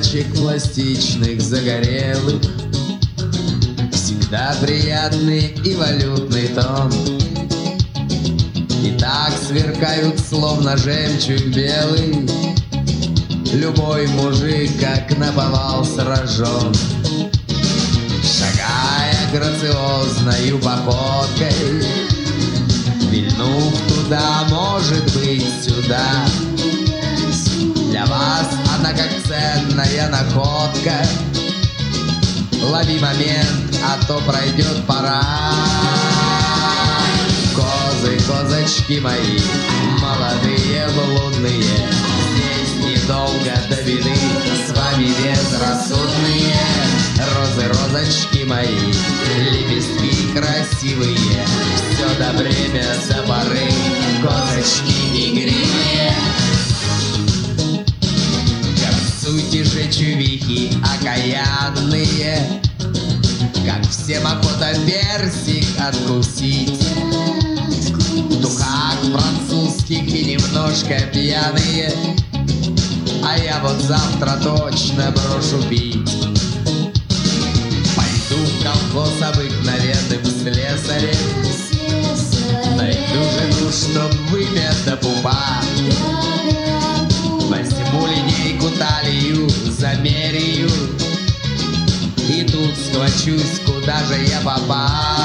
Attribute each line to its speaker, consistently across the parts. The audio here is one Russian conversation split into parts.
Speaker 1: девочек пластичных, загорелых, всегда приятный и валютный тон. И так сверкают, словно жемчуг белый, любой мужик, как наповал, сражен. Шагая грациозною походкой, вильнув туда, может быть, сюда, для вас она как ценная находка. Лови момент, а то пройдет пора. Козы, козочки мои, молодые, блудные, здесь недолго до беды, с вами безрассудные. Розы, розочки мои, лепестки красивые, все до время, до поры, козочки игривые. Горцуйте же, чувихи окаянные, как всем охота персик откусить. В духах французских и немножко пьяные, а я вот завтра точно брошу пить. Пойду в колхоз обыкновенным слесарем, найду жену, чтоб выпить до пупа. Возьму линейку, талию, замеряю, и тут схвачусь, куда же я попал.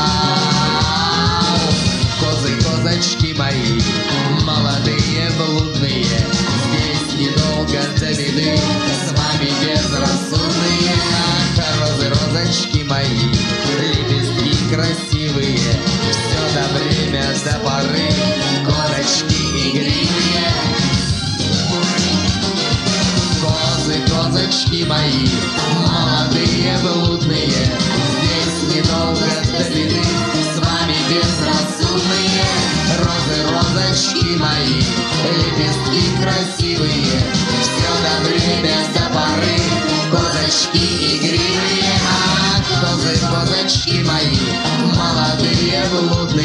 Speaker 1: Козы, козочки мои, молодые, блудные, здесь недолго до беды, с вами безрассудные. Розы, розочки мои, лепестки красивые, все до время, до поры, козочки игривые. Козы, козочки мои, молодые, блудные, здесь недолго до беды, с вами безрассудные. Розы, розочки мои, лепестки красивые, все до время, до поры, козочки игривые. Ах, козы, козочки мои, молодые, блудные,